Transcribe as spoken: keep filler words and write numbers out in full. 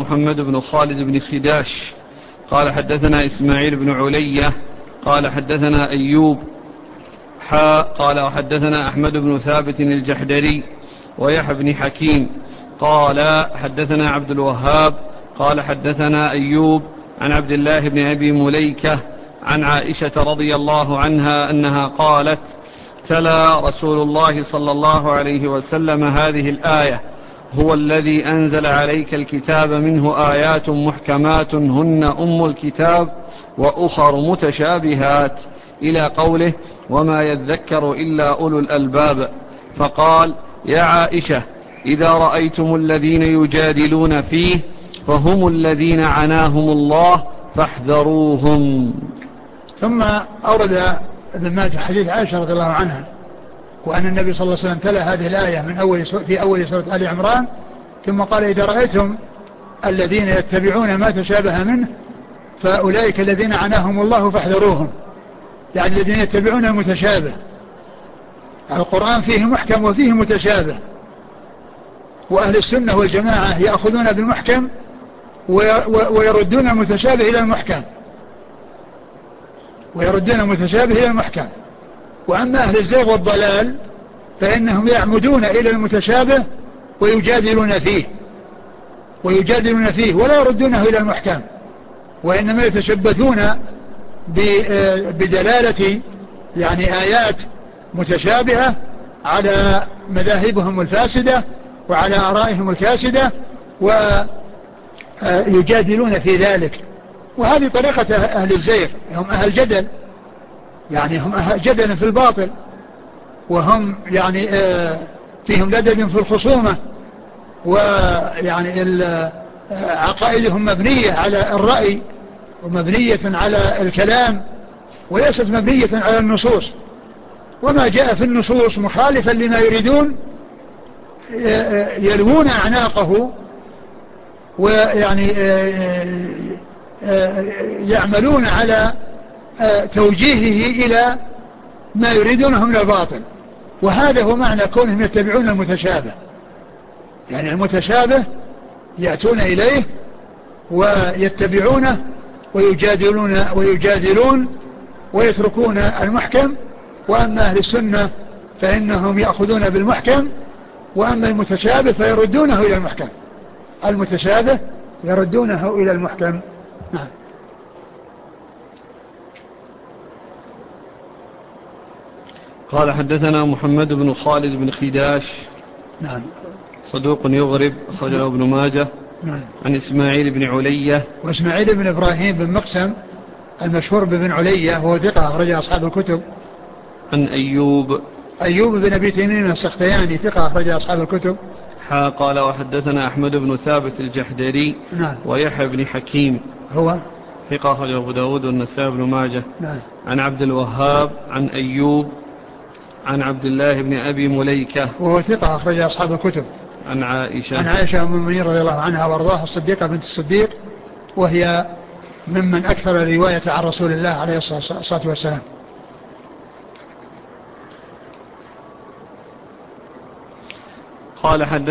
محمد بن خالد بن خداش قال حدثنا إسماعيل بن علية قال حدثنا أيوب حا قال وحدثنا أحمد بن ثابت الجحدري ويحيى بن حكيم قال حدثنا عبد الوهاب قال حدثنا أيوب عن عبد الله بن أبي مليكة عن عائشة رضي الله عنها أنها قالت: تلا رسول الله صلى الله عليه وسلم هذه الآية: هو الذي أنزل عليك الكتاب منه آيات محكمات هن أم الكتاب وأخر متشابهات، إلى قوله: وما يذكر إلا أولو الألباب. فقال: يا عائشة، إذا رأيتم الذين يجادلون فيه فهم الذين عناهم الله فاحذروهم. ثم أورد ابن ماجه حديث عائشة رضي الله عنها، وأن النبي صلى الله عليه وسلم تلا هذه الآية من أول في أول سورة آل عمران، ثم قال: إذا رأيتم الذين يتبعون ما تشابه منه فأولئك الذين عناهم الله فاحذروهم، يعني الذين يتبعون المتشابه. القرآن فيه محكم وفيه متشابه، وأهل السنة والجماعة يأخذون بالمحكم ويردون المتشابه إلى المحكم ويردون المتشابه إلى المحكم وأما أهل الزيغ والضلال فإنهم يعمدون إلى المتشابه ويجادلون فيه ويجادلون فيه ولا يردونه إلى المحكم، وإنما يتشبثون بدلالة يعني آيات متشابهة على مذاهبهم الفاسدة وعلى آرائهم الكاسدة ويجادلون في ذلك. وهذه طريقة أهل الزيغ، هم أهل جدل، يعني هم أهل جدل في الباطل، وهم يعني فيهم لدد في الخصومة، ويعني عقائدهم مبنية على الرأي ومبنية على الكلام وليست مبنية على النصوص، وما جاء في النصوص مخالفا لما يريدون يلوون أعناقه ويعني يعملون على توجيهه إلى ما يريدونه من الباطل. وهذا هو معنى كونهم يتبعون المتشابه، يعني المتشابه يأتون إليه ويتبعونه ويجادلون ويجادلون ويتركون المحكم. وأما أهل السنة فإنهم يأخذون بالمحكم، وأما المتشابه فيردونه إلى المحكم المتشابه يردونه إلى المحكم. نعم. قال حدثنا محمد بن خالد بن خداش نعم صدوق يغرب أخرجه ابن ماجه. نعم. عن إسماعيل بن علية، وإسماعيل بن إبراهيم بن مقسم المشهور بن علية وهو ثقة أخرج أصحاب الكتب. عن أيوب أيوب بن أبي تميم السختياني ثقة أخرج أصحاب الكتب. حا قال وحدثنا أحمد بن ثابت الجحدري نعم. ويحيى بن حكيم هو ثقة أخرجه أبو داود والنسائي بن ماجه. نعم. عن عبد الوهاب عن أيوب عن عبد الله بن أبي مليكة وهو ثقة أخرج أصحاب الكتب. عن عائشة عن عائشة أم المؤمنين رضي الله عنها وارضاها الصديقة بنت الصديق، وهي ممن أكثر رواية عن رسول الله عليه الصلاة والسلام. قال حدثنا